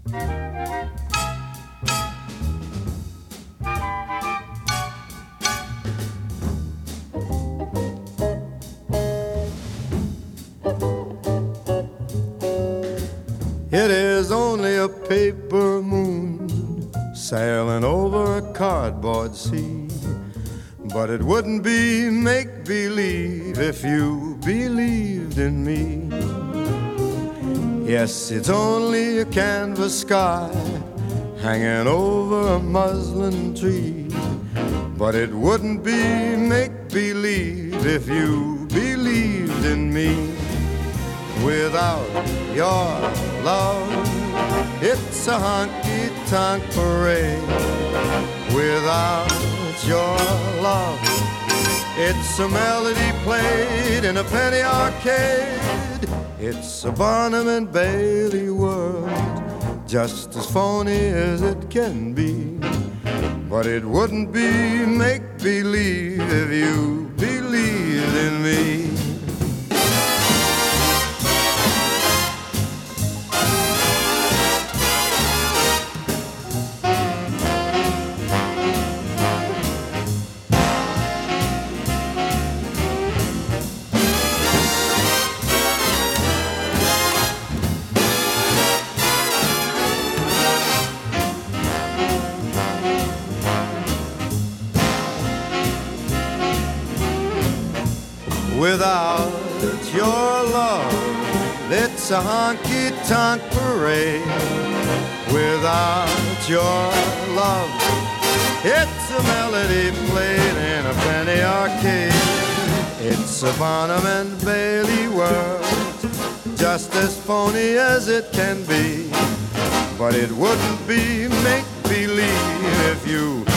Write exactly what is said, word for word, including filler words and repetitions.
It is only a paper moon sailing over a cardboard sea, but it wouldn't be make-believe if you believed in me. Yes, it's only a canvas sky hanging over a muslin tree, but it wouldn't be make-believe if you believed in me. Without your love, it's a honky-tonk parade. Without your love, it's a melody played in a penny arcade. It's a Barnum and Bailey world, just as phony as it can be. But it wouldn't be make-believe if you believed in me. Without your love, it's a honky-tonk parade. Without your love, it's a melody played in a penny arcade. It's a Barnum and Bailey world, just as phony as it can be. But it wouldn't be make-believe if you